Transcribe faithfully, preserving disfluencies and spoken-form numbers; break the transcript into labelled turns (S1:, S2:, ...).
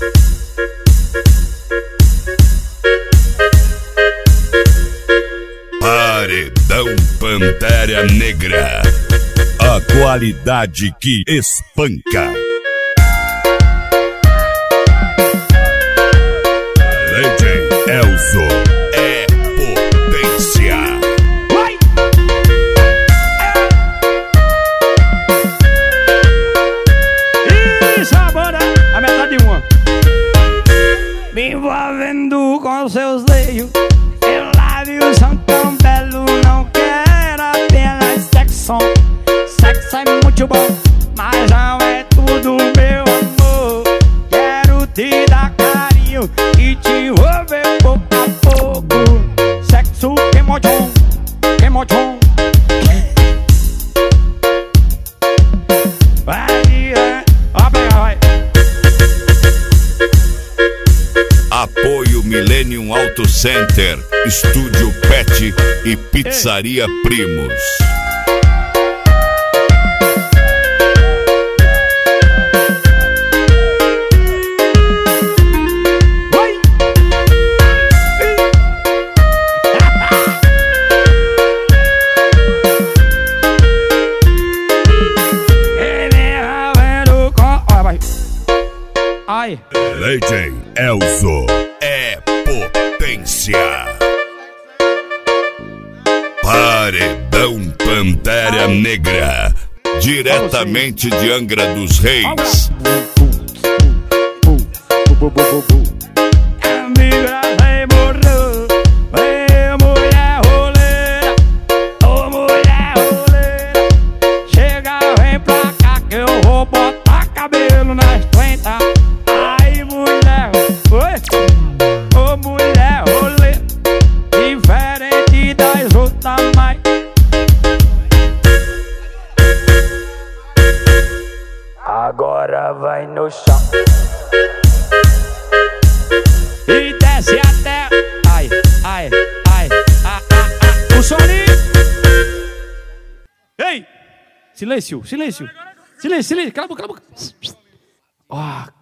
S1: Paredão Pantera Negra, a qualidade que espanca. Legend Elzo é potência.
S2: Vai! E sabora a metade de uma. Me envolvendo com seus leios, eu lábios são tão belos. Não quero apenas sexo. Sexo é muito bom, mas não é tudo, meu amor. Quero te dar carinho e te envolver pouco a pouco. Sexo que mojon, que mojon. Vai, é, ó, pega, vai.
S1: Apoio Millennium Auto Center, Estúdio Pet e Pizzaria Primos.
S2: Ai.
S1: Legend Elzo é potência. Paredão Pantera Negra, diretamente de Angra dos Reis.
S2: Amiga, vai morrer. Ei, mulher roleira. Ô, mulher roleira. Chega, vem pra cá que eu vou botar cabelo nas trinta. Ai, mulher, oi. Ô, mulher roleira. Diferente das outras, mas agora vai no chão e desce até. Ai, ai, ai, ah, ah, ah. O soninho. Ei! Silêncio, silêncio. Silêncio, silêncio. Cala a boca, cala a boca. Ó.